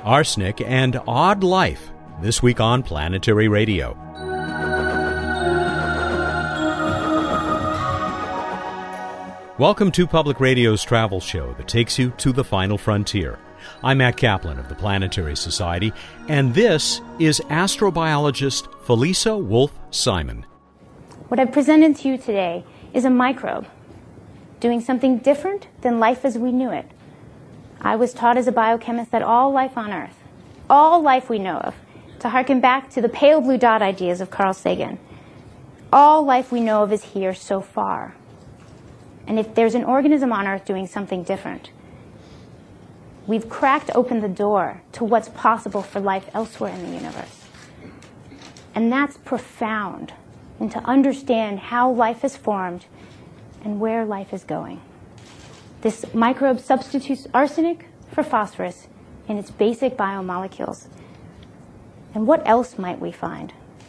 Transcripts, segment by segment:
Arsenic and Odd Life, this week on Planetary Radio. Welcome to Public Radio's travel show that takes you to the final frontier. I'm Matt Kaplan of the Planetary Society, and this is astrobiologist Felisa Wolf-Simon. What I've presented to you today is a microbe doing something different than life as we knew it. I was taught as a biochemist that all life on Earth, all life we know of, to harken back to the pale blue dot ideas of Carl Sagan, all life we know of is here so far. And if there's an organism on Earth doing something different, we've cracked open the door to what's possible for life elsewhere in the universe. And that's profound, and to understand how life is formed and where life is going. This microbe substitutes arsenic for phosphorus in its basic biomolecules. And what else might we find?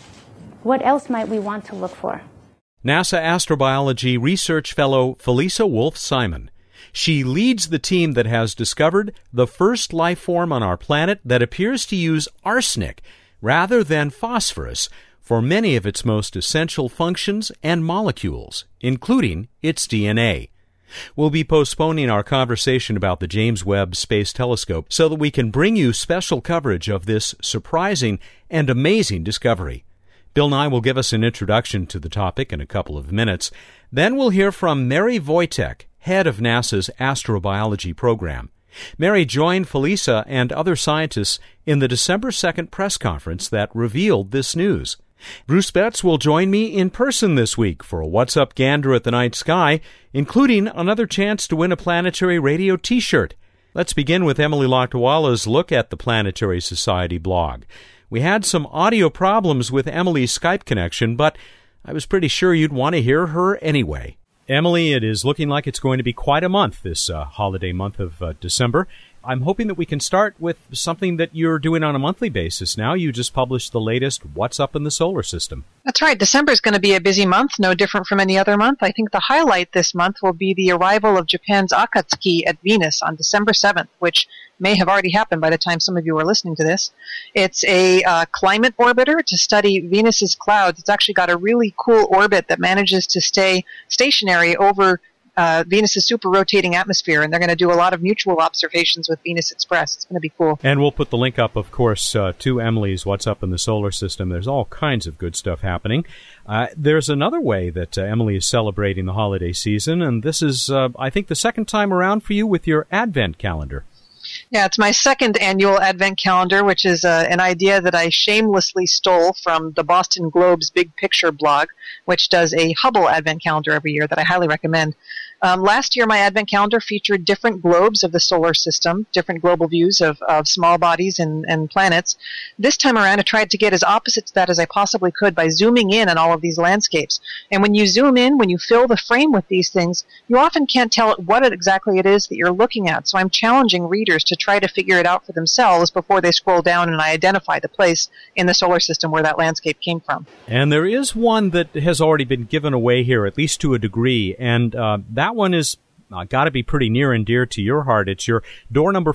What else might we want to look for? NASA astrobiology research fellow Felisa Wolf-Simon. She leads the team that has discovered the first life form on our planet that appears to use arsenic rather than phosphorus for many of its most essential functions and molecules, including its DNA. We'll be postponing our conversation about the James Webb Space Telescope so that we can bring you special coverage of this surprising and amazing discovery. Bill Nye will give us an introduction to the topic in a couple of minutes. Then we'll hear from Mary Wojtek, head of NASA's astrobiology program. Mary joined Felisa and other scientists in the December 2nd press conference that revealed this news. Bruce Betts will join me in person this week for a What's Up Gander at the Night Sky, including another chance to win a Planetary Radio t-shirt. Let's begin with Emily Lakdawala's look at the Planetary Society blog. We had some audio problems with Emily's Skype connection, but I was pretty sure you'd want to hear her anyway. Emily, it is looking like it's going to be quite a month, this holiday month of December. I'm hoping that we can start with something that you're doing on a monthly basis now. You just published the latest What's Up in the Solar System. That's right. December is going to be a busy month, no different from any other month. I think the highlight this month will be the arrival of Japan's Akatsuki at Venus on December 7th, which may have already happened by the time some of you are listening to this. It's a climate orbiter to study Venus's clouds. It's actually got a really cool orbit that manages to stay stationary over Venus's super-rotating atmosphere, and they're going to do a lot of mutual observations with Venus Express. It's going to be cool. And we'll put the link up, of course, to Emily's What's Up in the Solar System. There's all kinds of good stuff happening. There's another way that Emily is celebrating the holiday season, and this is, I think, the second time around for you with your Advent calendar. Yeah, it's my second annual Advent calendar, which is an idea that I shamelessly stole from the Boston Globe's Big Picture blog, which does a Hubble Advent calendar every year that I highly recommend. Last year, my Advent calendar featured different globes of the solar system, different global views of small bodies and planets. This time around, I tried to get as opposite to that as I possibly could by zooming in on all of these landscapes. And when you zoom in, when you fill the frame with these things, you often can't tell what exactly it is that you're looking at. So I'm challenging readers to try to figure it out for themselves before they scroll down and I identify the place in the solar system where that landscape came from. And there is one that has already been given away here, at least to a degree, and that one is got to be pretty near and dear to your heart. It's your door number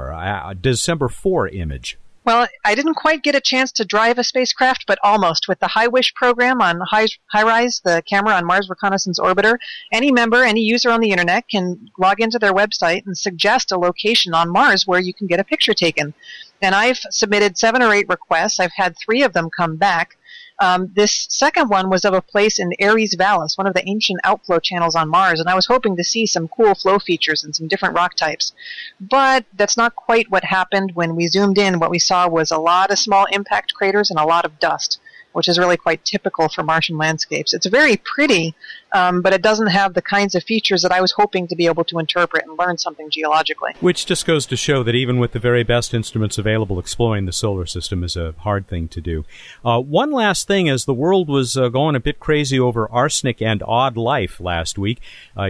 4, December 4 image. Well, I didn't quite get a chance to drive a spacecraft, but almost. With the HiWish program on HiRISE, the camera on Mars Reconnaissance Orbiter, any member, any user on the internet can log into their website and suggest a location on Mars where you can get a picture taken. And I've submitted 7 or 8 requests. I've had 3 of them come back. This second one was of a place in Ares Vallis, one of the ancient outflow channels on Mars, and I was hoping to see some cool flow features and some different rock types. But that's not quite what happened. When we zoomed in, what we saw was a lot of small impact craters and a lot of dust, which is really quite typical for Martian landscapes. It's very pretty, but it doesn't have the kinds of features that I was hoping to be able to interpret and learn something geologically. Which just goes to show that even with the very best instruments available, exploring the solar system is a hard thing to do. One last thing, as the world was going a bit crazy over arsenic and odd life last week,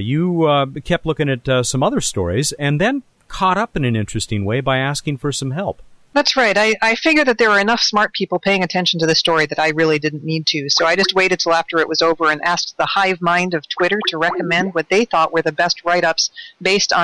you kept looking at some other stories and then caught up in an interesting way by asking for some help. That's right. I figured that there were enough smart people paying attention to the story that I really didn't need to. So I just waited till after it was over and asked the hive mind of Twitter to recommend what they thought were the best write-ups based on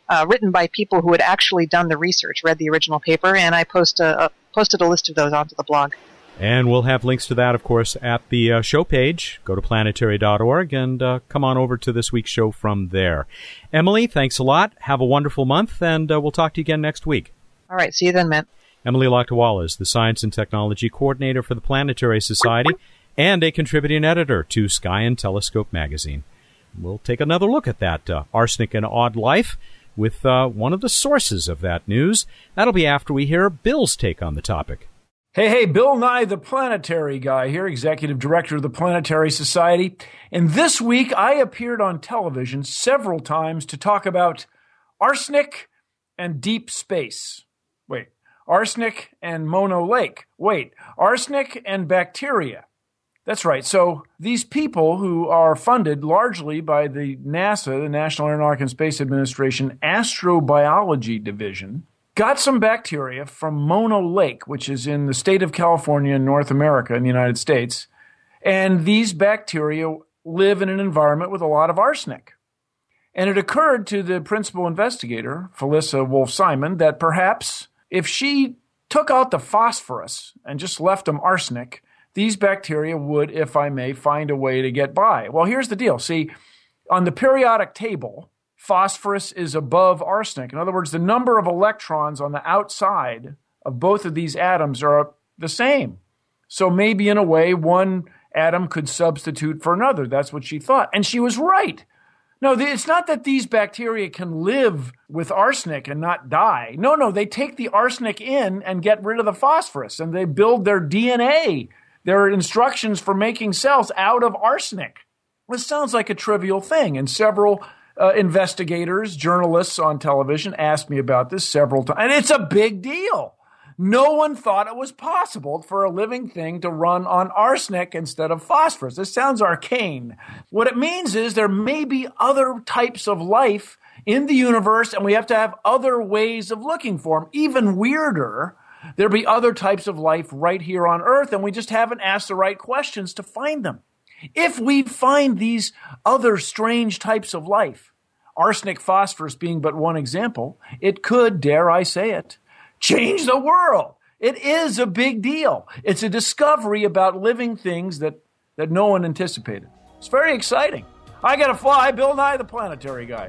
written by people who had actually done the research, read the original paper, and I posted a list of those onto the blog. And we'll have links to that, of course, at the show page. Go to planetary.org and come on over to this week's show from there. Emily, thanks a lot. Have a wonderful month, and we'll talk to you again next week. All right. See you then, Matt. Emily Lakdawalla is the Science and Technology Coordinator for the Planetary Society and a contributing editor to Sky and Telescope magazine. We'll take another look at that arsenic and odd life with one of the sources of that news. That'll be after we hear Bill's take on the topic. Hey, Bill Nye, the Planetary Guy here, Executive Director of the Planetary Society. And this week I appeared on television several times to talk about arsenic and deep space. Wait, arsenic and Mono Lake. Wait, arsenic and bacteria. That's right. So these people who are funded largely by the NASA, the National Aeronautics and Space Administration Astrobiology Division, got some bacteria from Mono Lake, which is in the state of California in North America in the United States. And these bacteria live in an environment with a lot of arsenic. And it occurred to the principal investigator, Felissa Wolf-Simon, that perhaps if she took out the phosphorus and just left them arsenic, these bacteria would, if I may, find a way to get by. Well, here's the deal. See, on the periodic table, phosphorus is above arsenic. In other words, the number of electrons on the outside of both of these atoms are the same. So maybe in a way, one atom could substitute for another. That's what she thought. And she was right. No, it's not that these bacteria can live with arsenic and not die. No, they take the arsenic in and get rid of the phosphorus, and they build their DNA, their instructions for making cells out of arsenic. This sounds like a trivial thing, and several investigators, journalists on television asked me about this several times, and it's a big deal. No one thought it was possible for a living thing to run on arsenic instead of phosphorus. This sounds arcane. What it means is there may be other types of life in the universe, and we have to have other ways of looking for them. Even weirder, there'll be other types of life right here on Earth, and we just haven't asked the right questions to find them. If we find these other strange types of life, arsenic phosphorus being but one example, it could, dare I say it, change the world. It is a big deal. It's a discovery about living things that no one anticipated. It's very exciting. I gotta fly. Bill Nye, the Planetary Guy.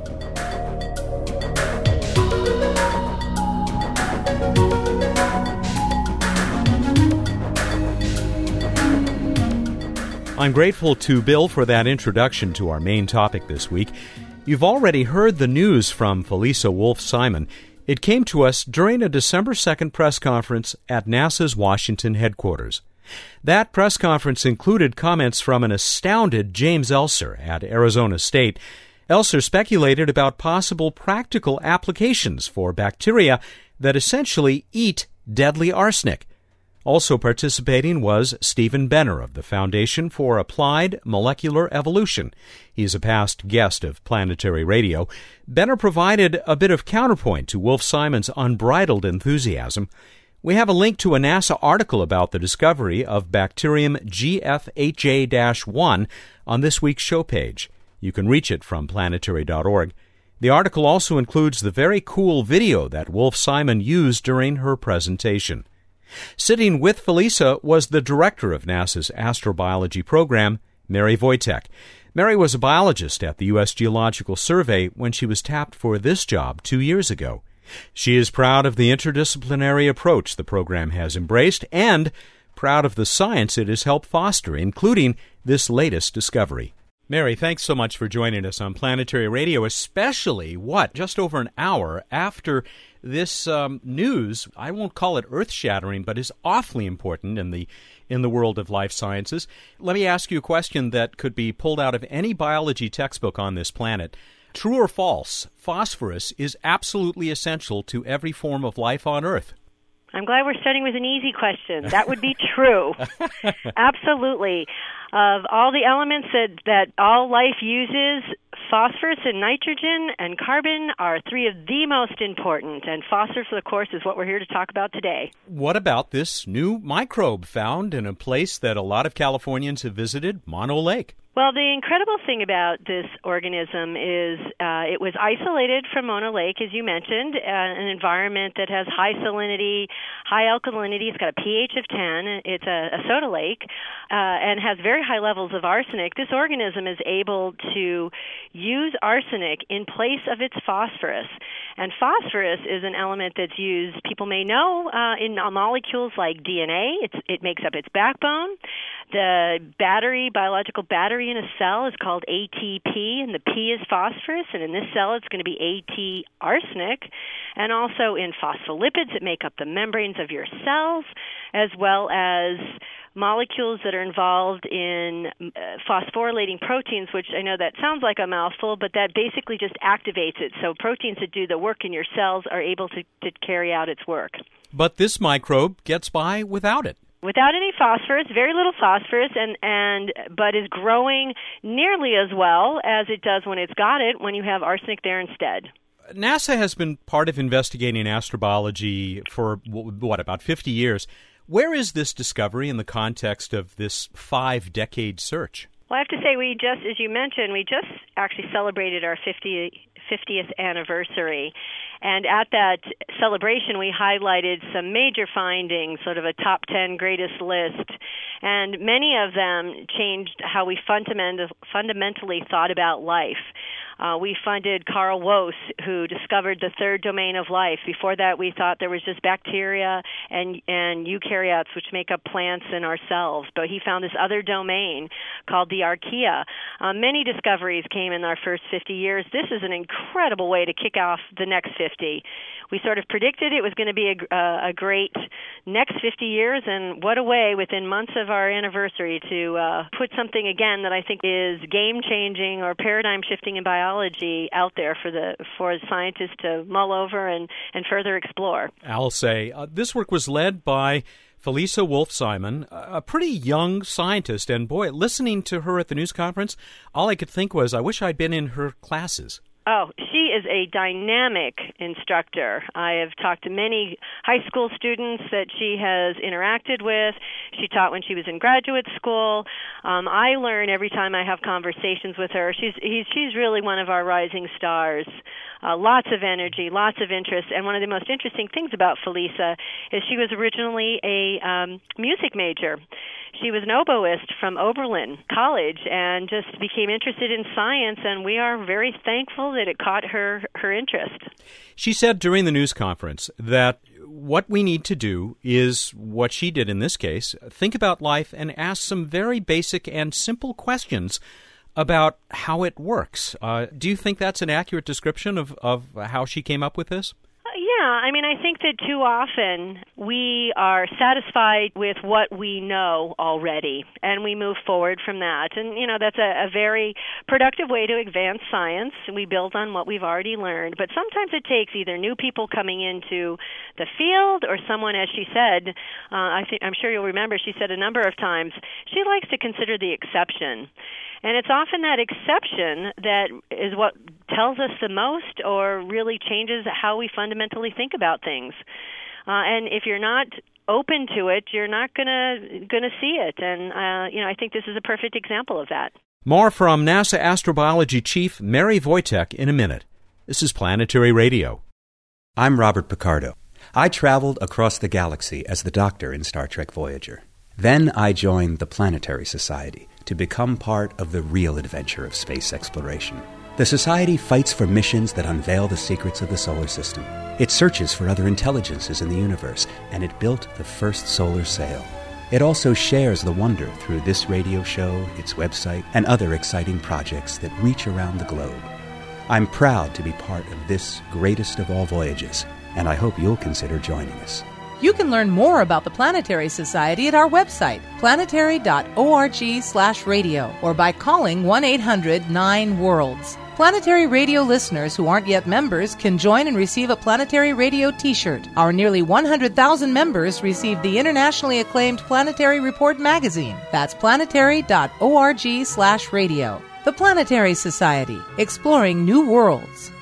I'm grateful to Bill for that introduction to our main topic this week. You've already heard the news from Felissa Wolf-Simon. It came to us during a December 2nd press conference at NASA's Washington headquarters. That press conference included comments from an astounded James Elser at Arizona State. Elser speculated about possible practical applications for bacteria that essentially eat deadly arsenic. Also participating was Stephen Benner of the Foundation for Applied Molecular Evolution. He's a past guest of Planetary Radio. Benner provided a bit of counterpoint to Wolf-Simon's unbridled enthusiasm. We have a link to a NASA article about the discovery of bacterium GFHA-1 on this week's show page. You can reach it from planetary.org. The article also includes the very cool video that Wolf-Simon used during her presentation. Sitting with Felissa was the director of NASA's astrobiology program, Mary Wojtek. Mary was a biologist at the U.S. Geological Survey when she was tapped for this job 2 years ago. She is proud of the interdisciplinary approach the program has embraced and proud of the science it has helped foster, including this latest discovery. Mary, thanks so much for joining us on Planetary Radio, especially, just over an hour after this news. I won't call it earth-shattering, but is awfully important in the world of life sciences. Let me ask you a question that could be pulled out of any biology textbook on this planet. True or false, phosphorus is absolutely essential to every form of life on Earth. I'm glad we're starting with an easy question. That would be true. Absolutely. Of all the elements that all life uses, phosphorus and nitrogen and carbon are three of the most important. And phosphorus, of course, is what we're here to talk about today. What about this new microbe found in a place that a lot of Californians have visited, Mono Lake? Well, the incredible thing about this organism is it was isolated from Mona Lake, as you mentioned, an environment that has high salinity, high alkalinity. It's got a pH of 10. It's a soda lake and has very high levels of arsenic. This organism is able to use arsenic in place of its phosphorus. And phosphorus is an element that's used, people may know, in molecules like DNA. It makes up its backbone. The biological battery in a cell is called ATP, and the P is phosphorus, and in this cell it's going to be AT arsenic. And also in phospholipids that make up the membranes of your cells, as well as molecules that are involved in phosphorylating proteins, which I know that sounds like a mouthful, but that basically just activates it. So proteins that do the work in your cells are able to carry out its work. But this microbe gets by without it. Without any phosphorus, very little phosphorus, but is growing nearly as well as it does when it's got it, when you have arsenic there instead. NASA has been part of investigating astrobiology for, about 50 years. Where is this discovery in the context of this 5-decade search? Well, I have to say, as you mentioned, we just actually celebrated our 50th anniversary. And at that celebration, we highlighted some major findings, sort of a top 10 greatest list. And many of them changed how we fundamentally thought about life. We funded Carl Woese, who discovered the third domain of life. Before that, we thought there was just bacteria and eukaryotes, which make up plants and ourselves. But he found this other domain called the archaea. Many discoveries came in our first 50 years. This is an incredible way to kick off the next 50. We sort of predicted it was going to be a great next 50 years, and what a way within months of our anniversary to put something again that I think is game-changing or paradigm-shifting in biology out there for scientists to mull over and further explore. I'll say this work was led by Felisa Wolf-Simon, a pretty young scientist, and boy, listening to her at the news conference, all I could think was, I wish I'd been in her classes. Oh, she is a dynamic instructor. I have talked to many high school students that she has interacted with. She taught when she was in graduate school. I learn every time I have conversations with her. She's really one of our rising stars. Lots of energy, lots of interest. And one of the most interesting things about Felisa is she was originally a music major. She was an oboist from Oberlin College and just became interested in science, and we are very thankful that it caught her interest. She said during the news conference that what we need to do is what she did in this case, think about life and ask some very basic and simple questions about how it works. Do you think that's an accurate description of how she came up with this? Yeah, I think that too often we are satisfied with what we know already, and we move forward from that. And, that's a very productive way to advance science. We build on what we've already learned. But sometimes it takes either new people coming into the field or someone, as she said, I'm sure you'll remember, she said a number of times, she likes to consider the exception. And it's often that exception that is what tells us the most or really changes how we fundamentally think about things. And if you're not open to it, you're not gonna see it. And I think this is a perfect example of that. More from NASA astrobiology chief Mary Wojtek in a minute. This is Planetary Radio. I'm Robert Picardo. I traveled across the galaxy as the Doctor in Star Trek Voyager. Then I joined the Planetary Society to become part of the real adventure of space exploration. The Society fights for missions that unveil the secrets of the solar system. It searches for other intelligences in the universe, and it built the first solar sail. It also shares the wonder through this radio show, its website, and other exciting projects that reach around the globe. I'm proud to be part of this greatest of all voyages, and I hope you'll consider joining us. You can learn more about the Planetary Society at our website, planetary.org/radio, or by calling 1-800-9-WORLDS. Planetary Radio listeners who aren't yet members can join and receive a Planetary Radio t-shirt. Our nearly 100,000 members receive the internationally acclaimed Planetary Report magazine. That's planetary.org/radio. The Planetary Society, exploring new worlds.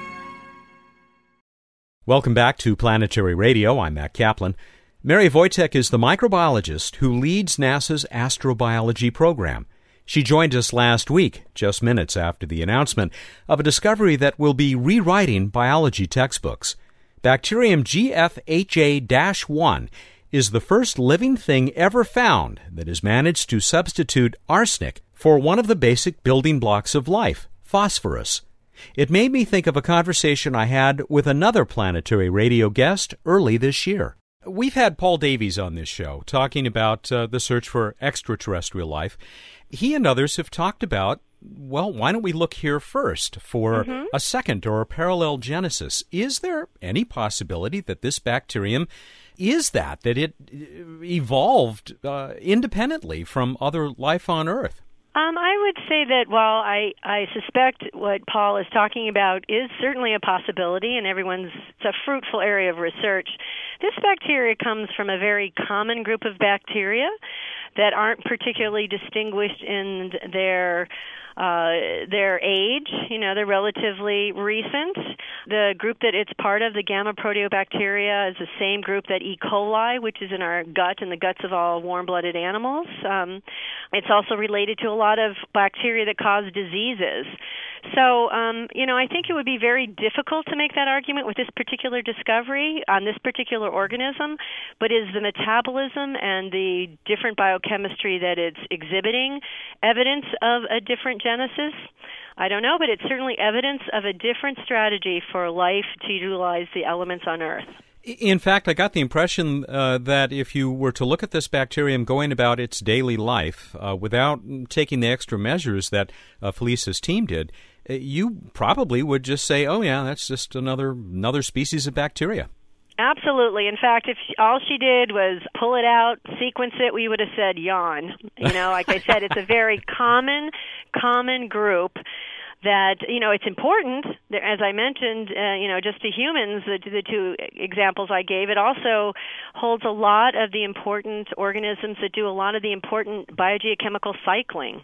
Welcome back to Planetary Radio. I'm Matt Kaplan. Mary Wojtek is the microbiologist who leads NASA's astrobiology program. She joined us last week, just minutes after the announcement of a discovery that will be rewriting biology textbooks. Bacterium GFHA-1 is the first living thing ever found that has managed to substitute arsenic for one of the basic building blocks of life, phosphorus. It made me think of a conversation I had with another planetary radio guest early this year. We've had Paul Davies on this show talking about the search for extraterrestrial life. He and others have talked about, well, why don't we look here first for a second or a parallel genesis? Is there any possibility that this bacterium is that it evolved independently from other life on Earth? I would say that while I suspect what Paul is talking about is certainly a possibility, and it's a fruitful area of research, this bacteria comes from a very common group of bacteria that aren't particularly distinguished in their age. They're relatively recent. The group that it's part of, the gamma proteobacteria, is the same group that E. coli, which is in our gut and the guts of all warm-blooded animals. It's also related to a lot of bacteria that cause diseases. So, I think it would be very difficult to make that argument with this particular discovery on this particular organism, but is the metabolism and the different biochemistry that it's exhibiting evidence of a different genesis? I don't know, but it's certainly evidence of a different strategy for life to utilize the elements on Earth. In fact, I got the impression that if you were to look at this bacterium going about its daily life without taking the extra measures that Felicia's team did, you probably would just say, oh, yeah, that's just another species of bacteria. Absolutely. In fact, if all she did was pull it out, sequence it, we would have said yawn. Like I said, it's a very common group that, it's important, as I mentioned, just to humans, the two examples I gave. It also holds a lot of the important organisms that do a lot of the important biogeochemical cycling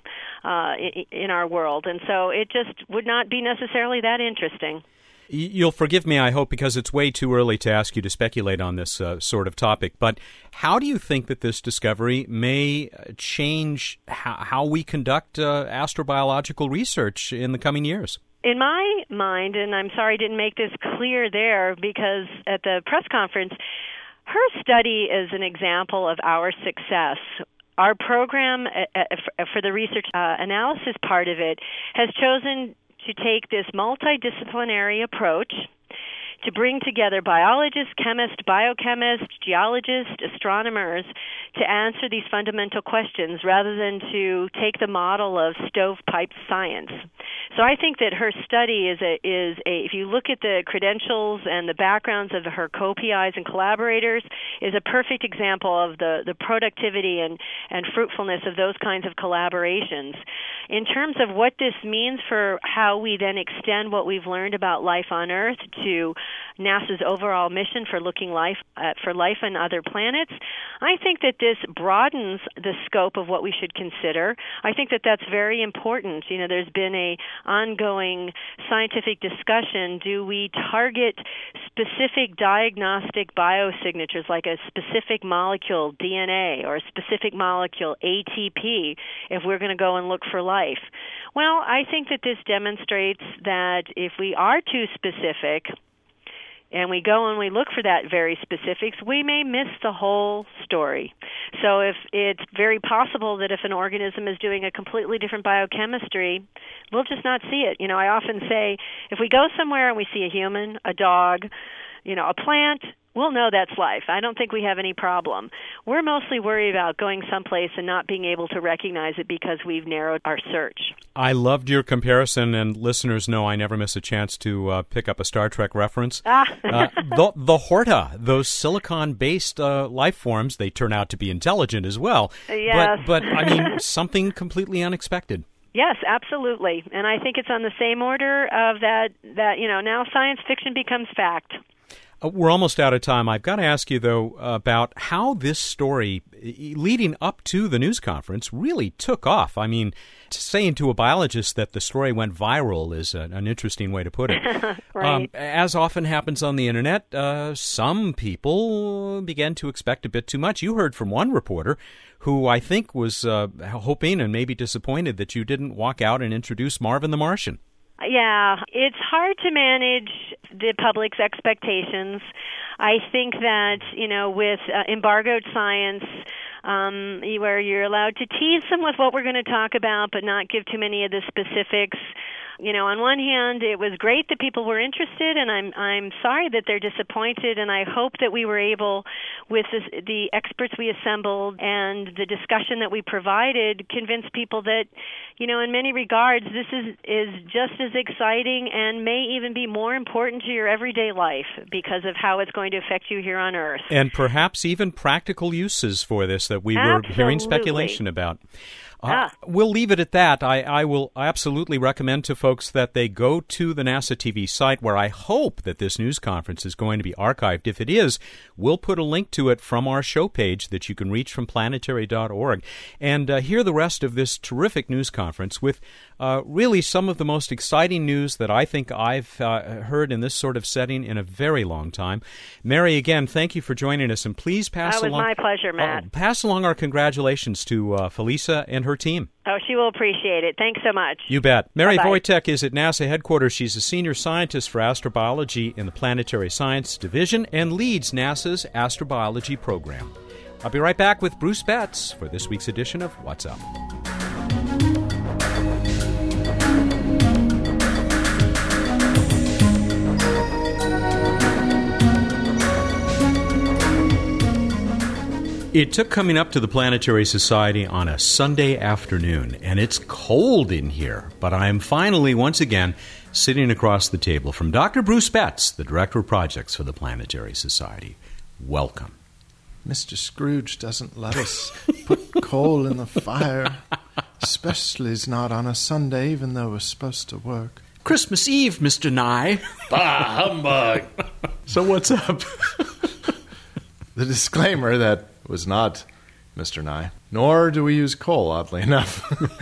in our world. And so it just would not be necessarily that interesting. You'll forgive me, I hope, because it's way too early to ask you to speculate on this sort of topic. But how do you think that this discovery may change how we conduct astrobiological research in the coming years? In my mind, and I'm sorry I didn't make this clear there because at the press conference, her study is an example of our success. Our program for the research analysis part of it has chosen to take this multidisciplinary approach to bring together biologists, chemists, biochemists, geologists, astronomers to answer these fundamental questions rather than to take the model of stovepipe science. So I think that her study is if you look at the credentials and the backgrounds of her co-PIs and collaborators, is a perfect example of the productivity and fruitfulness of those kinds of collaborations. In terms of what this means for how we then extend what we've learned about life on Earth to NASA's overall mission for looking for life on other planets, I think that this broadens the scope of what we should consider. I think that that's very important. There's been a ongoing scientific discussion. Do we target specific diagnostic biosignatures like a specific molecule, DNA, or a specific molecule, ATP, if we're going to go and look for life? Well, I think that this demonstrates that if we are too specific, and we go and we look for that very specifics, we may miss the whole story. So if it's very possible that if an organism is doing a completely different biochemistry, we'll just not see it. I often say, if we go somewhere and we see a human, a dog, a plant, we'll know that's life. I don't think we have any problem. We're mostly worried about going someplace and not being able to recognize it because we've narrowed our search. I loved your comparison, and listeners know I never miss a chance to pick up a Star Trek reference. The Horta, those silicon-based life forms, they turn out to be intelligent as well. Yes. But something completely unexpected. Yes, absolutely. And I think it's on the same order of that now science fiction becomes fact. We're almost out of time. I've got to ask you, though, about how this story, leading up to the news conference, really took off. I mean, saying to a biologist that the story went viral is an interesting way to put it. Right. As often happens on the Internet, some people began to expect a bit too much. You heard from one reporter who I think was hoping and maybe disappointed that you didn't walk out and introduce Marvin the Martian. Yeah, it's hard to manage the public's expectations. I think that, with embargoed science, where you're allowed to tease them with what we're going to talk about, but not give too many of the specifics. On one hand, it was great that people were interested, and I'm sorry that they're disappointed, and I hope that we were able, with the experts we assembled and the discussion that we provided, convince people that, in many regards, this is just as exciting and may even be more important to your everyday life because of how it's going to affect you here on Earth. And perhaps even practical uses for this that we were hearing speculation about. We'll leave it at that. I will absolutely recommend to folks that they go to the NASA TV site, where I hope that this news conference is going to be archived. If it is, we'll put a link to it from our show page that you can reach from planetary.org and hear the rest of this terrific news conference with really some of the most exciting news that I think I've heard in this sort of setting in a very long time. Mary, again, thank you for joining us, and please pass along... That was my pleasure, Matt. Pass along our congratulations to Felisa and her team. Oh, she will appreciate it. Thanks so much. You bet. Mary Bye-bye. Wojtek is at NASA headquarters. She's a senior scientist for astrobiology in the Planetary Science Division and leads NASA's astrobiology program. I'll be right back with Bruce Betts for this week's edition of What's Up. It took coming up to the Planetary Society on a Sunday afternoon, and it's cold in here, but I am finally, once again, sitting across the table from Dr. Bruce Betts, the Director of Projects for the Planetary Society. Welcome. Mr. Scrooge doesn't let us put coal in the fire, especially not on a Sunday, even though we're supposed to work. Christmas Eve, Mr. Nye. Bah, humbug! So what's up? The disclaimer that was not Mr. Nye, nor do we use coal, oddly enough,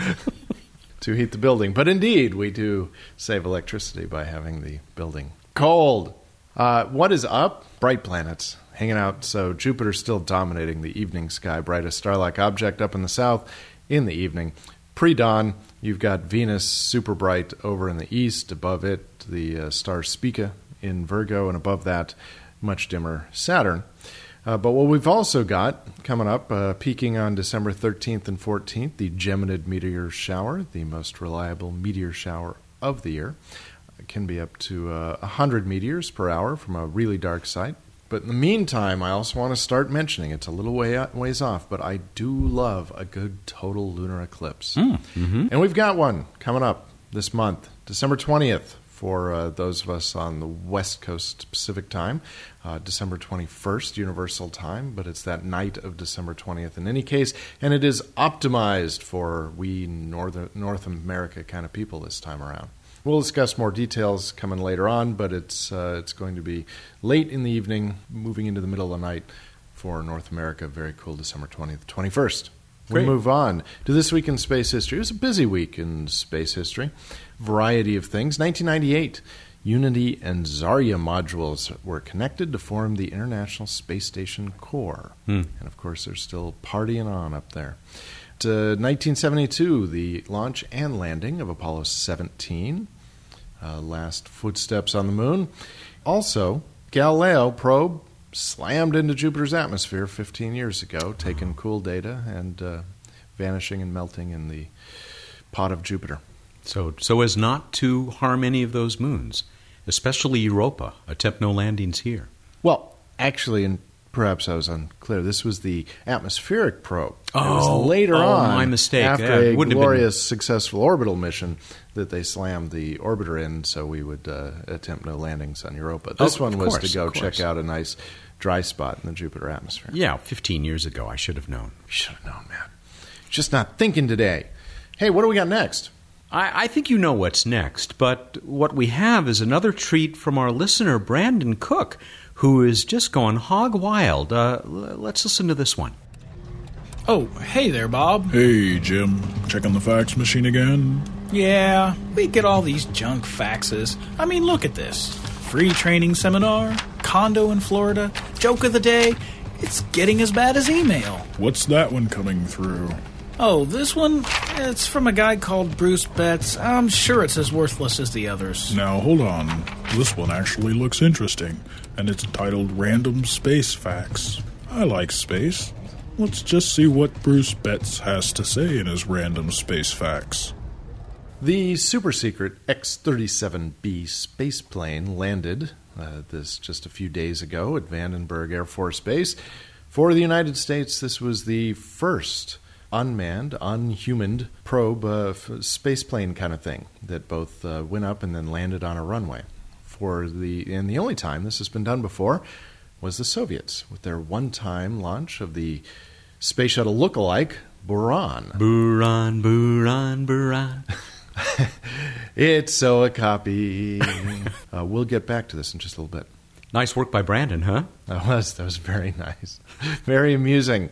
to heat the building. But indeed, we do save electricity by having the building cold. What is up? Bright planets hanging out. So Jupiter's still dominating the evening sky, brightest star-like object up in the south in the evening. Pre-dawn, you've got Venus super bright over in the east. Above it, the star Spica in Virgo, and above that, much dimmer Saturn. But what we've also got coming up, peaking on December 13th and 14th, the Geminid meteor shower, the most reliable meteor shower of the year. It can be up to 100 meteors per hour from a really dark site. But in the meantime, I also want to start mentioning, it's a little ways off, but I do love a good total lunar eclipse. Mm-hmm. And we've got one coming up this month, December 20th. For those of us on the West Coast Pacific time, December 21st Universal Time, but it's that night of December 20th in any case, and it is optimized for we North America kind of people this time around. We'll discuss more details coming later on, but it's going to be late in the evening, moving into the middle of the night for North America. Very cool, December 20th, 21st. We move on to This Week in Space History. It was a busy week in space history. Variety of things. 1998, Unity and Zarya modules were connected to form the International Space Station core. And, of course, they're still partying on up there. 1972, the launch and landing of Apollo 17. Last footsteps on the moon. Also, Galileo probe slammed into Jupiter's atmosphere 15 years ago, taking cool data and vanishing and melting in the pot of Jupiter. So as not to harm any of those moons, especially Europa. Attempt no landings here. Well, actually, and perhaps I was unclear, this was the atmospheric probe. It was later on, my mistake. after a glorious, successful orbital mission, that they slammed the orbiter in so we would attempt no landings on Europa. This one was to go check out a nice dry spot in the Jupiter atmosphere. Yeah, 15 years ago. I should have known. You should have known, man. Just not thinking today. Hey, what do we got next? I think you know what's next, but what we have is another treat from our listener, Brandon Cook, who is just going hog wild. Let's listen to this one. Oh, hey there, Bob. Hey, Jim. Checking the fax machine again? Yeah, we get all these junk faxes. I mean, look at this. Free training seminar, condo in Florida, joke of the day. It's getting as bad as email. What's that one coming through? Oh, this one? It's from a guy called Bruce Betts. I'm sure it's as worthless as the others. Now, hold on. This one actually looks interesting, and it's titled Random Space Fax. I like space. Let's just see what Bruce Betts has to say in his Random Space Fax. The super-secret X-37B spaceplane landed this just a few days ago at Vandenberg Air Force Base. For the United States, this was the first unmanned, unhumaned probe spaceplane kind of thing that both went up and then landed on a runway. And the only time this has been done before was the Soviets with their one-time launch of the space shuttle look-alike, Buran. Buran, Buran, Buran. It's so a copy. We'll get back to this in just a little bit. Nice work by Brandon, huh? That was very nice. Very amusing.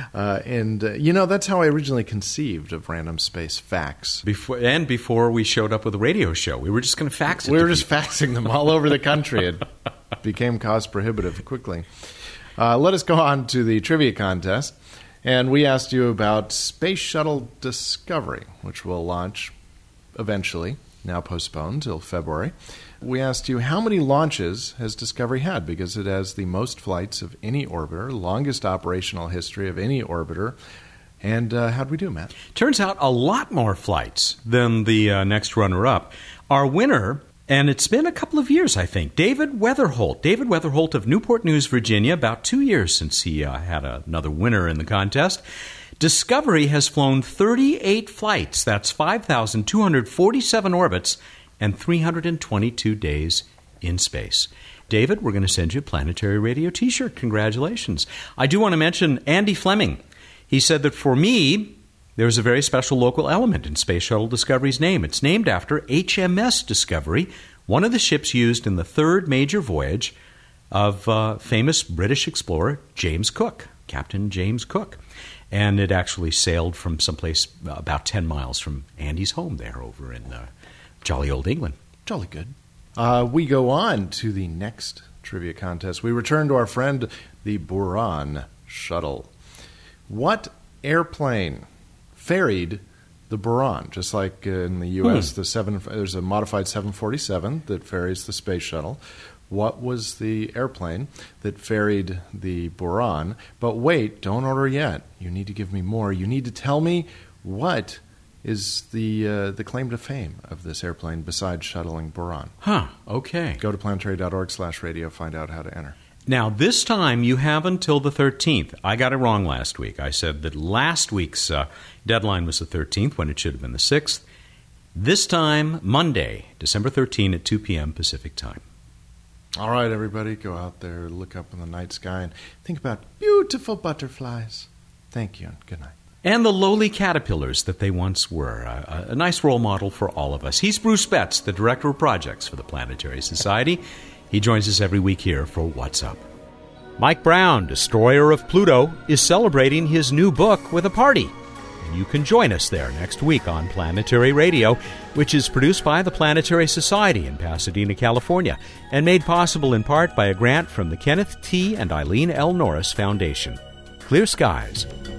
That's how I originally conceived of Random Space Fax. Before we showed up with a radio show. We were just going to fax it. We were just faxing them all over the country. It became cost prohibitive quickly. Let us go on to the trivia contest. And we asked you about Space Shuttle Discovery, which will launch eventually, now postponed till February. We asked you how many launches has Discovery had, because it has the most flights of any orbiter, longest operational history of any orbiter. And how'd we do, Matt? Turns out a lot more flights than the next runner-up. Our winner, and it's been a couple of years, I think, David Weatherholt. David Weatherholt of Newport News, Virginia, about 2 years since he had another winner in the contest. Discovery has flown 38 flights. That's 5,247 orbits and 322 days in space. David, we're going to send you a Planetary Radio t-shirt. Congratulations. I do want to mention Andy Fleming. He said that for me, there's a very special local element in Space Shuttle Discovery's name. It's named after HMS Discovery, one of the ships used in the third major voyage of famous British explorer James Cook, Captain James Cook. And it actually sailed from someplace about 10 miles from Andy's home there over in jolly old England. Jolly good. We go on to the next trivia contest. We return to our friend, the Buran shuttle. What airplane ferried the Buran? Just like in the U.S., there's a modified 747 that ferries the space shuttle. What was the airplane that ferried the Buran? But wait, don't order yet. You need to give me more. You need to tell me what is the claim to fame of this airplane besides shuttling Buran. Okay. Go to planetary.org/radio, find out how to enter. Now, this time you have until the 13th. I got it wrong last week. I said that last week's deadline was the 13th when it should have been the 6th. This time, Monday, December 13 at 2 p.m. Pacific time. All right, everybody, go out there, look up in the night sky, and think about beautiful butterflies. Thank you, and good night. And the lowly caterpillars that they once were. A nice role model for all of us. He's Bruce Betts, the Director of Projects for the Planetary Society. He joins us every week here for What's Up. Mike Brown, Destroyer of Pluto, is celebrating his new book with a party. And you can join us there next week on Planetary Radio, which is produced by the Planetary Society in Pasadena, California, and made possible in part by a grant from the Kenneth T. and Eileen L. Norris Foundation. Clear skies